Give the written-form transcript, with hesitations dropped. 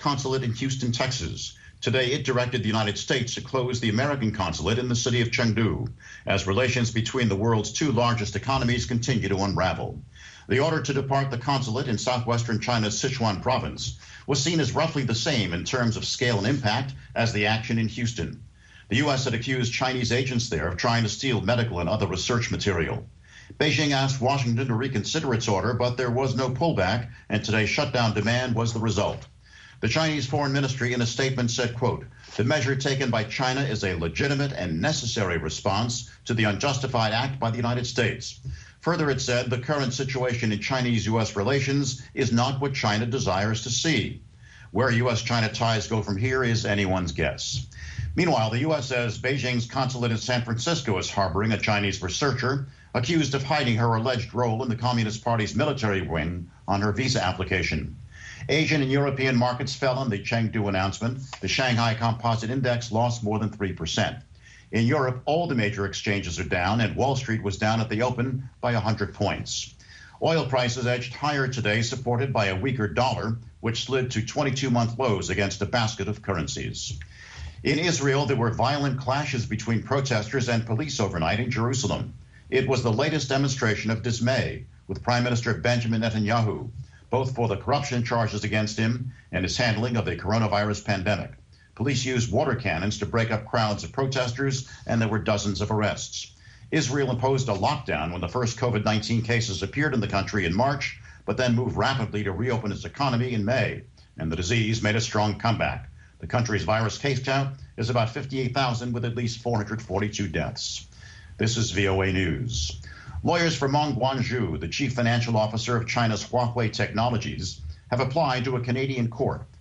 consulate in Houston, Texas. Today, it directed the United States to close the American consulate in the city of Chengdu as relations between the world's two largest economies continue to unravel. The order to depart the consulate in southwestern China's Sichuan province was seen as roughly the same in terms of scale and impact as the action in Houston. The U.S. had accused Chinese agents there of trying to steal medical and other research material. Beijing asked Washington to reconsider its order, but there was no pullback, and today's shutdown demand was the result. The Chinese Foreign Ministry in a statement said, quote, "The measure taken by China is a legitimate and necessary response to the unjustified act by the United States." Further, it said the current situation in Chinese-U.S. relations is not what China desires to see. Where U.S.-China ties go from here is anyone's guess. Meanwhile, the U.S. says Beijing's consulate in San Francisco is harboring a Chinese researcher accused of hiding her alleged role in the Communist Party's military wing on her visa application. Asian and European markets fell on the Chengdu announcement. The Shanghai Composite Index lost more than 3%. In Europe, all the major exchanges are down, and Wall Street was down at the open by 100 points. Oil prices edged higher today, supported by a weaker dollar, which slid to 22-month lows against a basket of currencies. In Israel, there were violent clashes between protesters and police overnight in Jerusalem. It was the latest demonstration of dismay, with Prime Minister Benjamin Netanyahu, both for the corruption charges against him and his handling of the coronavirus pandemic. Police used water cannons to break up crowds of protesters, and there were dozens of arrests. Israel imposed a lockdown when the first COVID-19 cases appeared in the country in March, but then moved rapidly to reopen its economy in May, and the disease made a strong comeback. The country's virus case count is about 58,000, with at least 442 deaths. This is VOA News. Lawyers for Meng Wanzhou, the chief financial officer of China's Huawei Technologies, have applied to a Canadian court